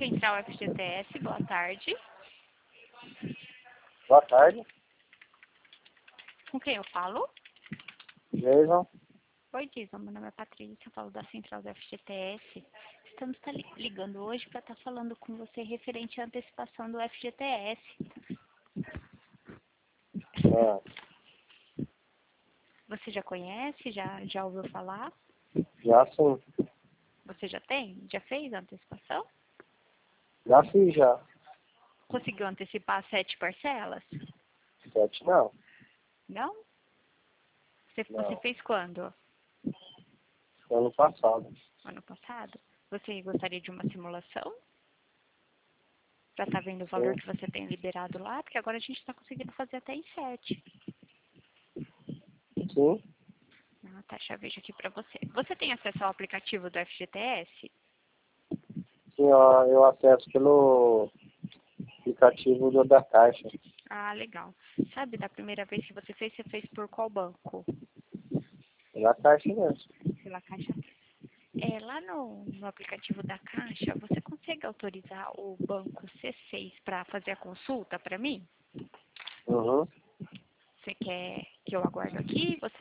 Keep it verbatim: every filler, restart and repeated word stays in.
Central F G T S, boa tarde. Boa tarde. Com quem eu falo? Jason. Oi, Jason, meu nome é Patrícia, eu falo da Central do F G T S. Estamos tá li- ligando hoje para estar falando com você referente à antecipação do F G T S. É, Você já conhece? Já, já ouviu falar? já sim. Você já tem? Já fez a antecipação? Já fiz já. Conseguiu antecipar sete parcelas? Sete não. Não? Você, Não. você fez quando? Ano passado. Ano passado? Você gostaria de uma simulação? Para estar vendo o valor Sim. que você tem liberado lá? Porque agora a gente está conseguindo fazer até em sete. Sim. Ah, tá, deixa eu ver aqui para você. Você tem acesso ao aplicativo do F G T S? Sim, ó, eu acesso pelo aplicativo do, da Caixa. Ah, legal. Sabe, da primeira vez que você fez, você fez por qual banco? Da Caixa mesmo. Pela Caixa. É, lá no, no aplicativo da Caixa, você consegue autorizar o banco C seis para fazer a consulta para mim? Uhum. Você quer que eu aguardo aqui? Você